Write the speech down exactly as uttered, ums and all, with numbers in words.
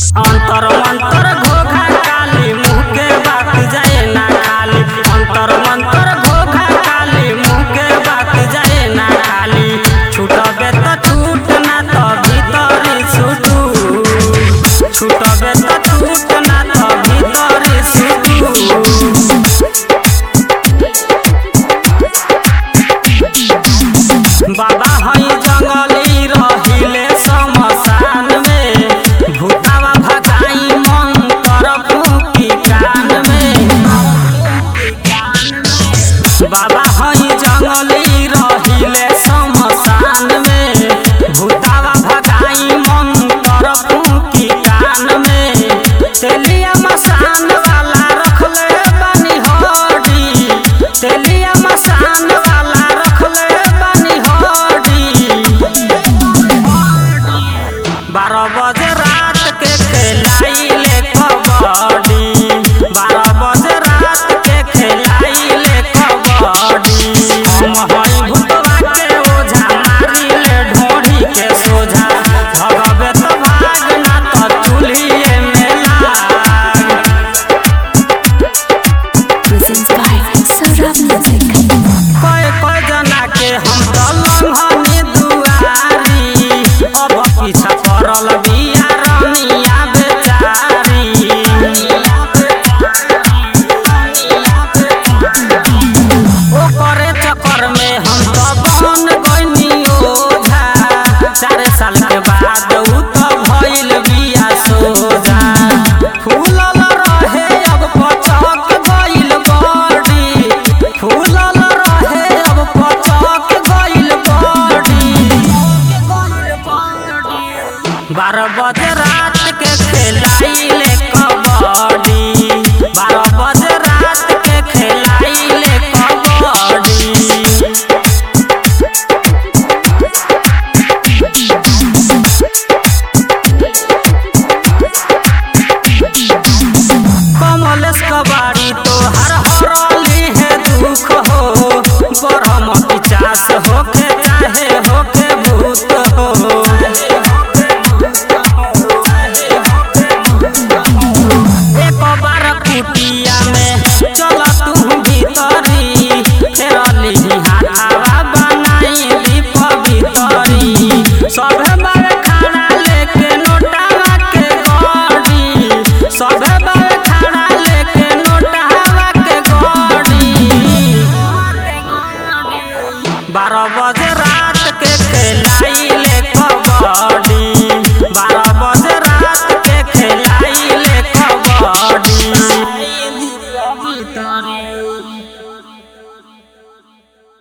अंतर मंतर घोघा काली मुँह के बात जाए ना खाली। अंतर मंतर घोघा काली मुँह के बात जाए ना खाली। छूटबे तो छूट ना तो भीतरी छूटू, छूटबे तो छूट ना तो भीतरी छूटू। बाबा हई जंगली रहिले शमशान में, भूतावा भगाई मंत्र फूकी कान में। बाबा हई जंगली रहिले शमशान में, भूतावा भगाई मंत्र फूकी कान में। तेलिया मसान वाला रखले बानी हड्डी, तेलिया मसान वाला रखले बानी हड्डी। बारह बजे रात के खेलाइले कबड्डी, बारह बजे रात के खेलाइले कबड्डी। हम हई भूतवा के ओझा मारिले ढोढ़ी के सोझा, भगवे तो भाग ना तो चूल्हिए में लाग। Presents by Saurabh Music. कोई कोई जना के हम तो लम्हनी दुआरी, अब पीछा पड़ल बिया रनिया बेचारी। ओकरे चक्कर में हम तो बन गइनी ओझा, चार साल के बाद उ तो भइल बिया सोझा। फूलल रहे अब पचक गइल बॉडी, फूलल रहे अब पचक गइल बॉडी। बारह बजे रात के खेलाइले कबड्डी, बारह बजे रात के खेलाइले कबड्डी। कमलेश कबाड़ी तो हर हरली है दुख हो, ब्रह्म पिचास होके चाहे होके भूत हो। एक बार कुटिया में चल तू भीतरी, फेरली हाथावा बनाई दीप भीतरी। सभे बार खाना लेके नोटावा के गड़ी, सभे बार खाना लेके नोटावा के गड़ी। बारह बजे रात के खेलाइले कबड्डी, बारह बजे रात के खेलाइले कबड्डी।